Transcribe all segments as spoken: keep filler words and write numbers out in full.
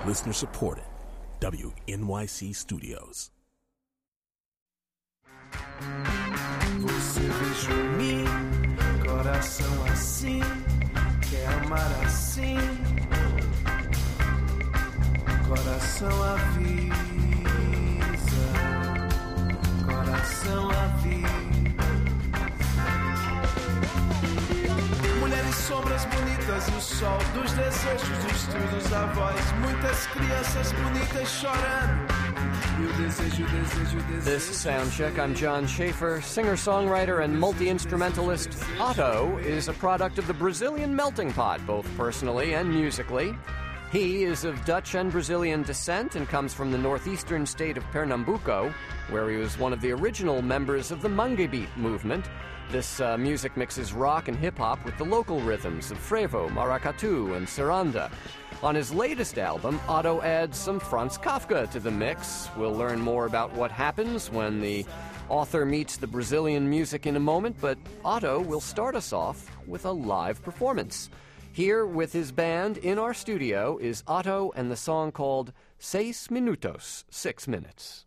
Listener supported. W N Y C Studios. Você vejo em mim, coração assim, quer amar assim, coração avisa, coração avisa. Mulheres sombras bonitas e o sol dos desejos, dos estudos da voz, muitas crianças bonitas chorando. This is Soundcheck. I'm John Schaefer. Singer-songwriter and multi-instrumentalist Otto is a product of the Brazilian melting pot, both personally and musically. He is of Dutch and Brazilian descent and comes from the northeastern state of Pernambuco, where he was one of the original members of the Mangue Beat movement. This uh, music mixes rock and hip-hop with the local rhythms of frevo, maracatu, and saranda. On his latest album, Otto adds some Franz Kafka to the mix. We'll learn more about what happens when the author meets the Brazilian music in a moment, but Otto will start us off with a live performance. Here with his band in our studio is Otto and the song called Seis Minutos, Six Minutes.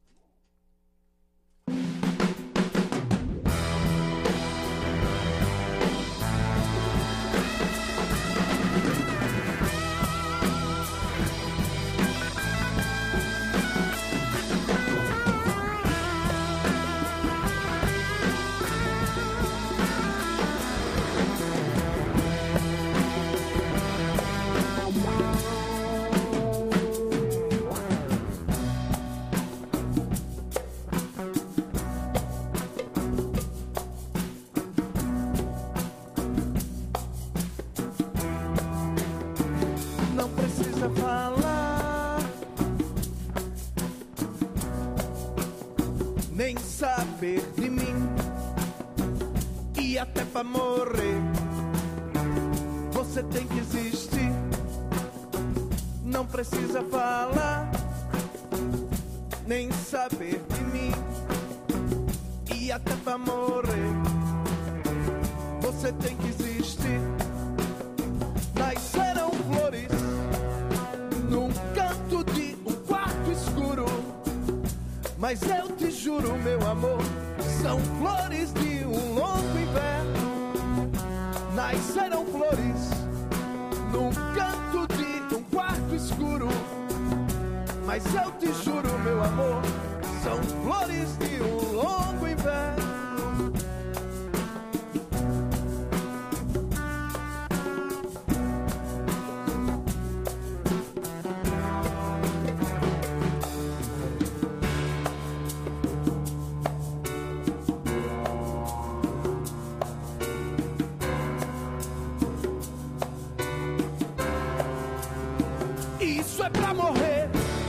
Nem saber de mim, e até pra morrer você tem que existir. Não precisa falar, nem saber de mim, e até pra morrer você tem que existir. Nasceram flores num canto de um quarto escuro, mas eu te juro, meu amor, são flores de um longo inverno. Nasceram flores num canto de um quarto escuro, mas eu te juro, meu amor, são flores de um longo inverno. Isso é pra morrer.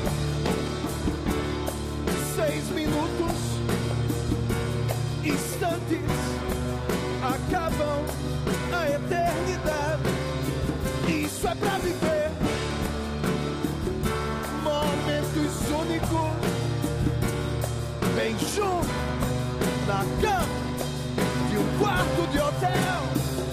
Seis minutos, instantes, acabam a eternidade. Isso é pra viver momentos únicos, bem junto na cama de um quarto de hotel,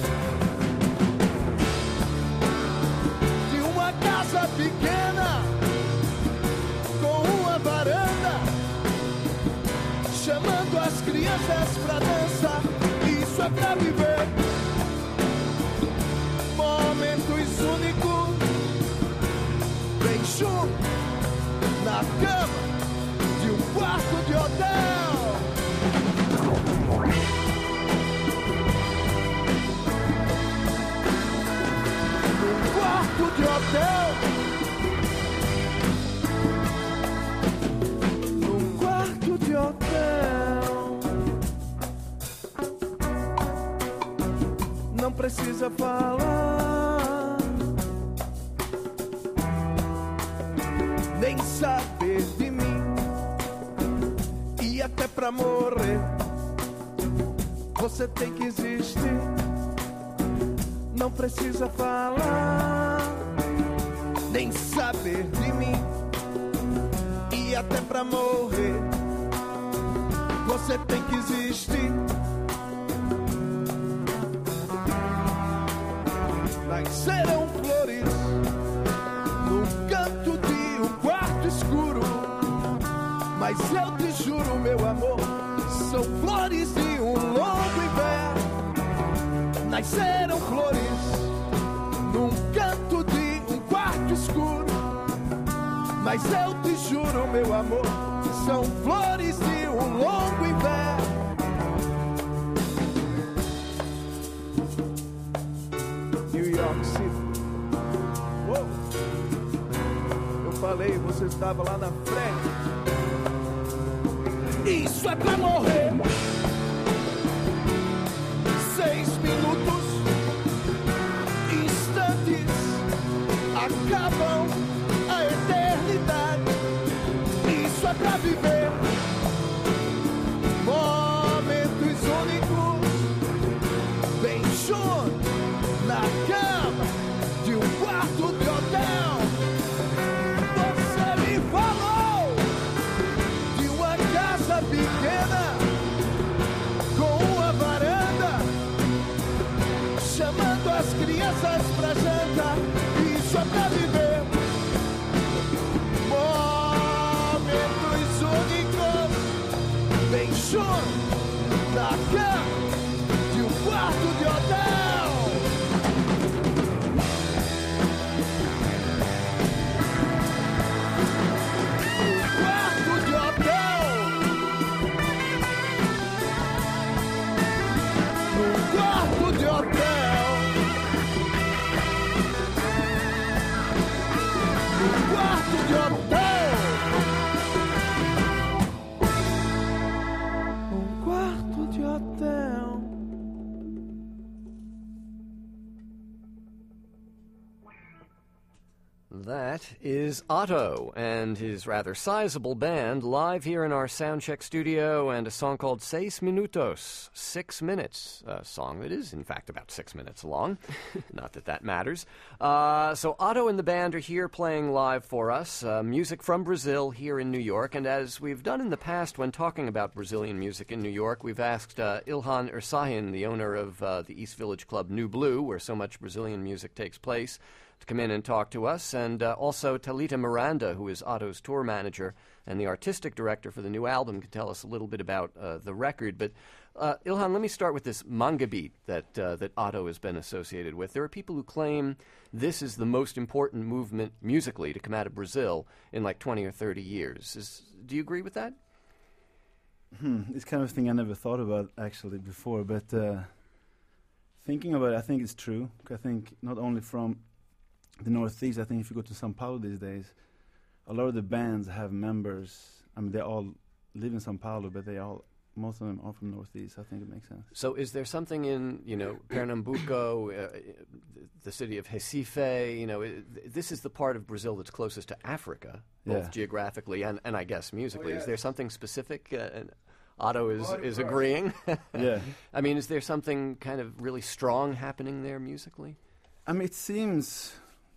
de uma casa pequena com uma varanda, chamando as crianças pra dançar. Isso é pra viver momentos únicos, bem junto na cama de um quarto de hotel. Um quarto de hotel. Num quarto de hotel. Não precisa falar, nem saber de mim, e até pra morrer você tem que existir. Não precisa falar, nem saber de mim, e até pra morrer você tem que existir. Nasceram flores num canto de Mas eu te juro, meu amor, são flores de um longo inverno. Nasceram flores num canto de um quarto escuro. Mas eu te juro, meu amor, são flores de um longo inverno. New York City. Uou. Eu falei, você estava lá na frente. Isso é pra morrer. Seis minutos, instantes, acabam a eternidade. Isso é pra viver momentos únicos. Bem junto na cama de um quarto de hotel. Você me falou de uma casa pequena com uma varanda, chamando as crianças pra janta. Isso é pra viver momentos únicos. Bem junto na cama de um quarto de hotel. Um quarto de hotel. Um quarto de hotel. Um quarto de hotel. Um quarto de hotel. That is Otto and his rather sizable band live here in our soundcheck studio, and a song called Seis Minutos, Six Minutes, a song that is, in fact, about six minutes long. Not that that matters. Uh, so Otto and the band are here playing live for us, uh, music from Brazil here in New York, and as we've done in the past when talking about Brazilian music in New York, we've asked uh, Ilhan Ersahin, the owner of uh, the East Village Club New Blue, where so much Brazilian music takes place, to come in and talk to us, and uh, also Thalita Miranda, who is Otto's tour manager and the artistic director for the new album, can tell us a little bit about uh, the record. But uh, Ilhan, let me start with this manga beat that uh, that Otto has been associated with. There are people who claim this is the most important movement musically to come out of Brazil in like twenty or thirty years. Is, do you agree with that? Hmm, it's kind of thing I never thought about actually before, but uh, thinking about it, I think it's true. I think not only from the Northeast, I think if you go to São Paulo these days, a lot of the bands have members. I mean, they all live in São Paulo, but they all, most of them are from Northeast. I think it makes sense. So is there something in, you know, Pernambuco, uh, the city of Recife, you know, I- this is the part of Brazil that's closest to Africa, both Yeah. geographically and, and I guess musically. Oh, Is yes. there something specific? Uh, and Otto is, is agreeing. Yeah. I mean, is there something kind of really strong happening there musically? I mean, it seems,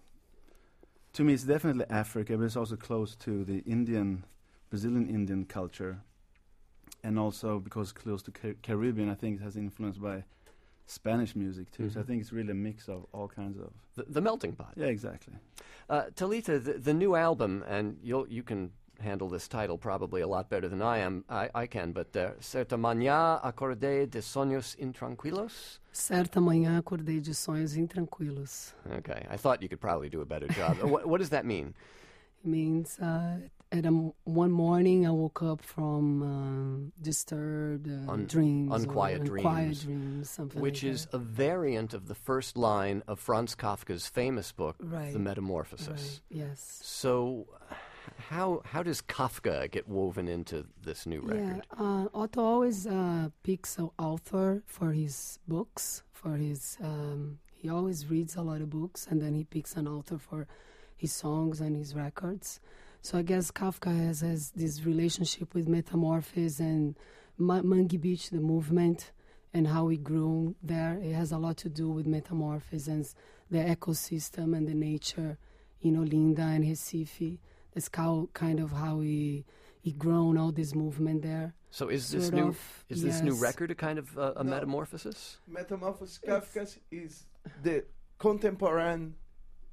to me, it's definitely Africa, but it's also close to the Indian, Brazilian Indian culture. And also, because close to Car- Caribbean, I think it has influence by Spanish music, too. So I Mhm. think it's really a mix of all kinds of... The, the melting pot. Yeah, exactly. Uh, Thalita, the, the new album, and you'll, you can handle this title probably a lot better than I am. I, I can, but uh, Certa Manhã Acordei de Sonhos Intranquilos. Certa manhã acordei de sonhos intranquilos. Okay, I thought you could probably do a better job. Uh, what, what does that mean? It means uh, at a m one morning I woke up from um, disturbed uh, Un- dreams. unquiet or dreams. Unquiet dreams, something Which like is that. a variant of the first line of Franz Kafka's famous book, Right. The Metamorphosis. Right, yes. So, how how does Kafka get woven into this new record? Yeah, uh, Otto always uh, picks an author for his books. For his, um, he always reads a lot of books, and then he picks an author for his songs and his records. So I guess Kafka has, has this relationship with Metamorphosis and Ma- Mangue Beach, the movement, and how he grew there. It has a lot to do with Metamorphosis and s- the ecosystem and the nature in Olinda and Recife. That's how, kind of how he he grown all this movement there. So is this Sort new of, is this new yes. record a kind of uh, a No. metamorphosis? Metamorphosis Kafka is the contemporary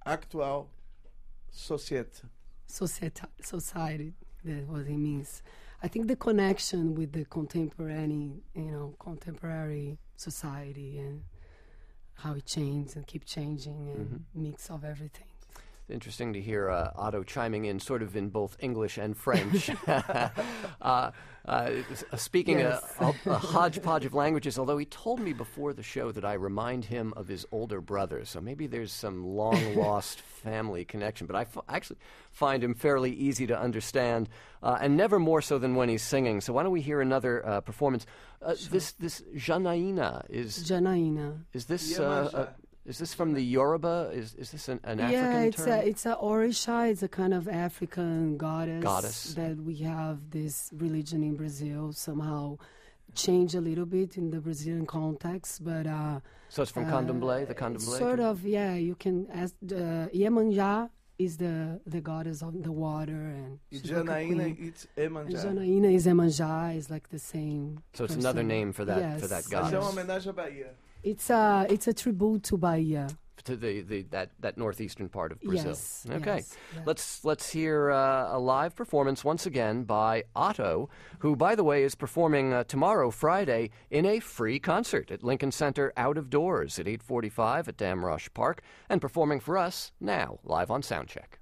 actual society. Society, society, that's what it means. I think the connection with the contemporary, you know, contemporary society and how it changes and keep changing and mm-hmm. mix of everything. Interesting to hear uh, Otto chiming in sort of in both English and French. uh, uh, speaking yes. a, a, a hodgepodge of languages, although he told me before the show that I remind him of his older brother, so maybe there's some long-lost family connection. But I f- actually find him fairly easy to understand, uh, and never more so than when he's singing. So why don't we hear another uh, performance? Uh, sure. This this Janaína is... Janaína. Is this... Uh, uh, Is this from the Yoruba? Is is this an, an yeah, African term? Yeah, it's a it's a Orisha. It's a kind of African goddess, goddess that we have this religion in Brazil somehow change a little bit in the Brazilian context, but uh, so it's from uh, Candomblé, the Candomblé. Sort of, yeah. You can ask. Uh, Iemanjá is the the goddess of the water, and Janaína it's Iemanjá. Janaína is Iemanjá. Is like the same. So it's person. Another name for that yes. for that goddess. É uma homenagem à Bahia. It's a it's a tribute to Bahia. To the, the that, that northeastern part of Brazil. Yes. Okay. Yes, yeah. Let's let's hear uh, a live performance once again by Otto, who, by the way, is performing uh, tomorrow, Friday, in a free concert at Lincoln Center Out of Doors at eight forty-five at Damrosch Park, and performing for us now, live on Soundcheck.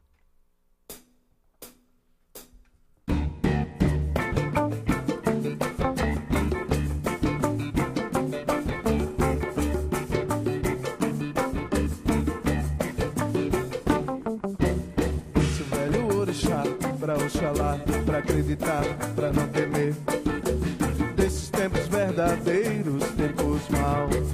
Pra Oxalá, pra acreditar, pra não temer desses tempos verdadeiros, tempos maus.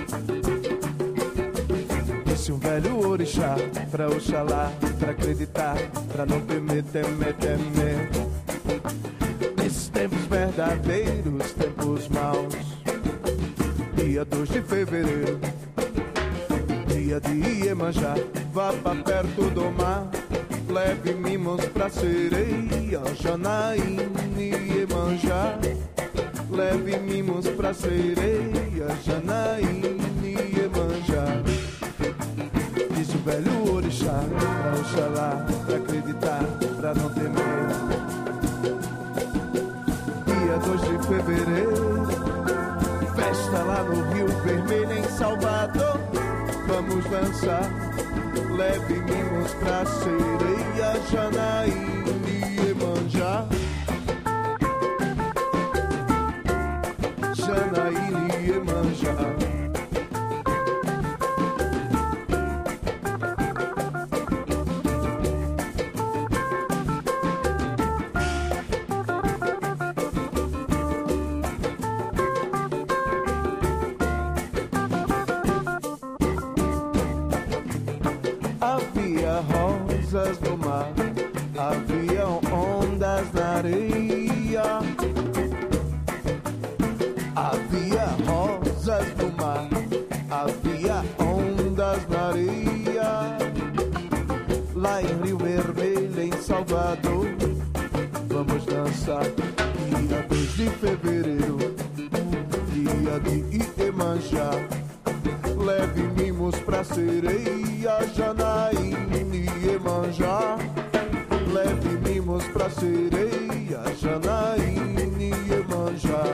Disse um velho orixá pra Oxalá, pra acreditar, pra não temer, temer, temer desses tempos verdadeiros, tempos maus. Dia dois de fevereiro, dia de Iemanjá, vá pra perto do mar. Leve mimos pra sereia, Janaína e Iemanjá. Leve mimos pra sereia, Janaína e Iemanjá. Diz o velho orixá, pra Oxalá, pra acreditar, pra não temer. Dia dois de fevereiro, festa lá no Rio Vermelho, em Salvador. Vamos dançar. Leve mimos pra sereia, Janaína e Iemanjá. Janaína e Iemanjá. Havia rosas no mar, havia ondas na areia. Havia rosas no mar, havia ondas na areia. Lá em Rio Vermelho, em Salvador, vamos dançar. Dia dois de fevereiro, dia de Iemanjá. Leve mimos pra sereia, Janaína e Iemanjá. Leve mimos pra sereia, Janaína e Iemanjá.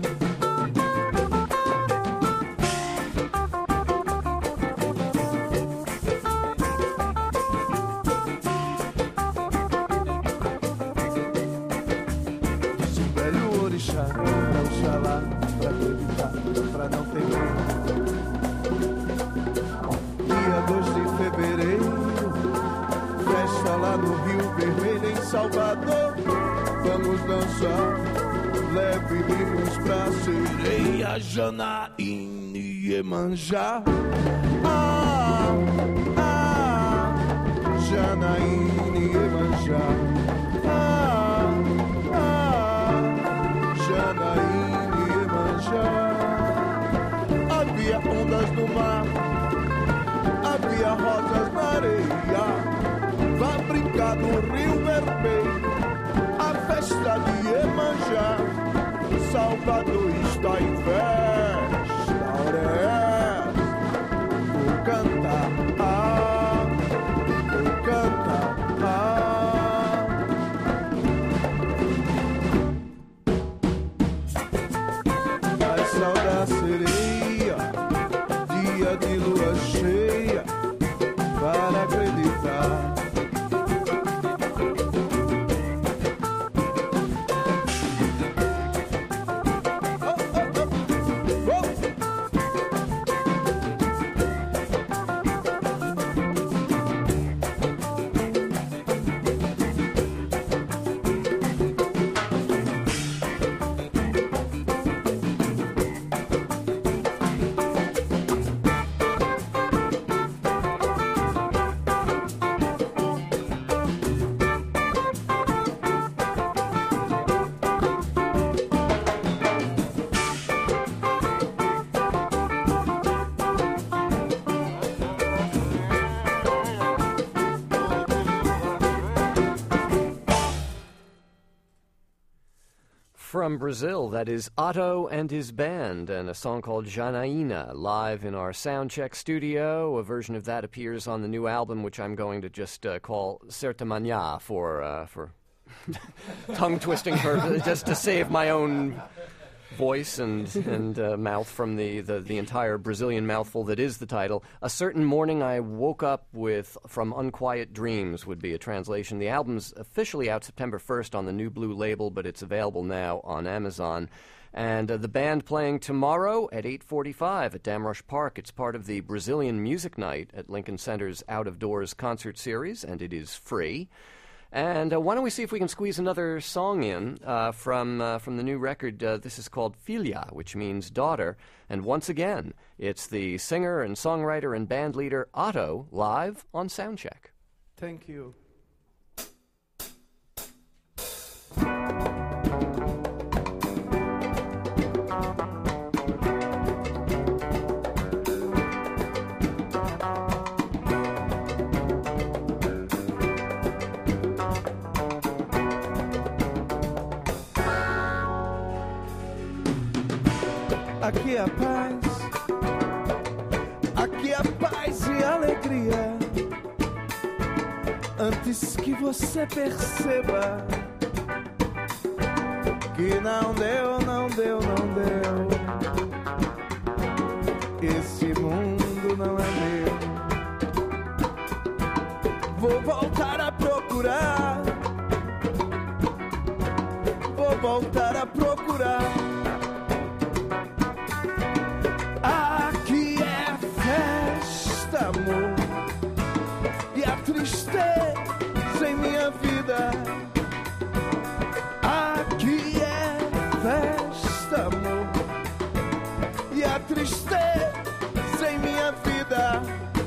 Disse um velho orixá, pra Oxalá, pra acreditar, pra não temer. Dia dois de fevereiro, festa lá no Rio Vermelho, em Salvador. Vamos dançar, leve mimos pra sereia, Janaína e Iemanjá. Ah, ah, Janaína e Iemanjá. Ah, ah, Janaína e Iemanjá. Havia ondas no mar, havia rosas na areia. Vá brincar no Rio Vermelho, a festa de Iemanjá. Salvador está em festa, hora é essa. Vou cantar, ah, vou cantar, ah. From Brazil, that is Otto and his band, and a song called Janaína, live in our Soundcheck studio. A version of that appears on the new album, which I'm going to just uh, call Certa Manhã for, uh, for tongue-twisting purpose, just to save my own voice and and uh, mouth from the, the, the entire Brazilian mouthful that is the title. A Certain Morning I Woke Up With From Unquiet Dreams would be a translation. The album's officially out September first on the New Blue label, but it's available now on Amazon. And uh, the band playing tomorrow at eight forty-five at Damrush Park. It's part of the Brazilian Music Night at Lincoln Center's Out of Doors concert series, and it is free. And uh, why don't we see if we can squeeze another song in uh, from uh, from the new record. Uh, this is called Filha, which means daughter. And once again, it's the singer and songwriter and band leader Otto live on Soundcheck. Thank you. Aqui a paz, aqui a paz e alegria. Antes que você perceba que não deu, não deu, não deu. Esse mundo não é meu. Vou voltar a procurar. Vou voltar a procurar. Amor e a tristeza em minha vida. Aqui é festa, amor, e a tristeza em minha vida.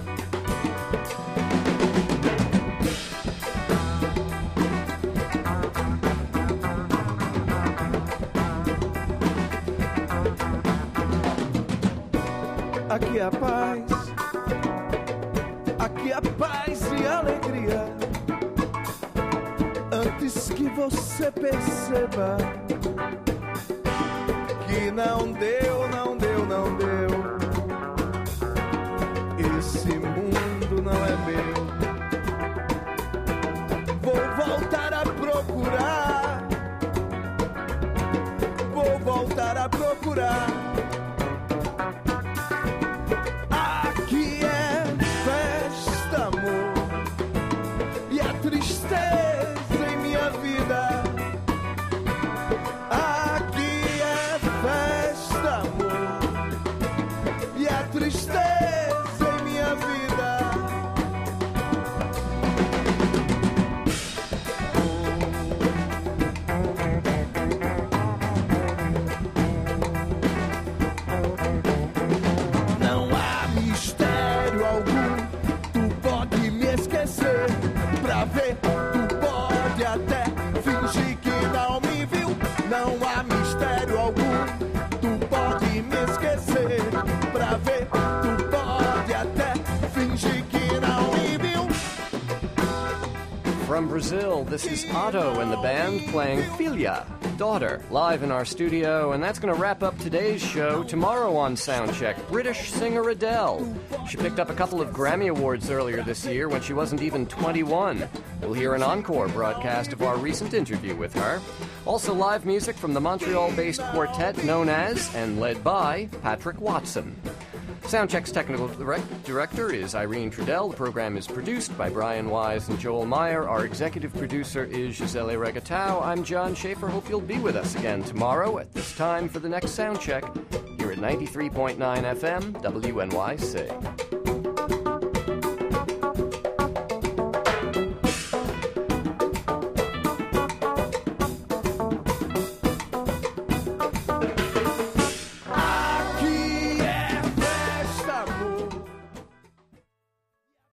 Aqui a paz, aqui a paz e alegria. Antes que você perceba que não deu, não deu, não deu. Esse mundo não é meu. Vou voltar a procurar. Vou voltar a procurar. Tristeza em minha vida. Aqui é festa, amor, e a tristeza em minha vida. Não há mistério algum, tu pode me esquecer. Pra ver, tu pode até fingir que não me viu. Não há mistério algum, tu pode me esquecer. Pra ver, tu pode até fingir que não me viu. From Brazil, this is Otto and the band playing Filha, daughter, live in our studio. And that's going to wrap up today's show. Tomorrow on Soundcheck, British singer Adele. She picked up a couple of Grammy Awards earlier this year when she wasn't even twenty-one. We'll hear an encore broadcast of our recent interview with her. Also live music from the Montreal-based quartet known as and led by Patrick Watson. Soundcheck's technical direct- director is Irene Trudell. The program is produced by Brian Wise and Joel Meyer. Our executive producer is Gisele Regatau. I'm John Schaefer. Hope you'll be with us again tomorrow at this time for the next Soundcheck here at ninety-three point nine F M W N Y C.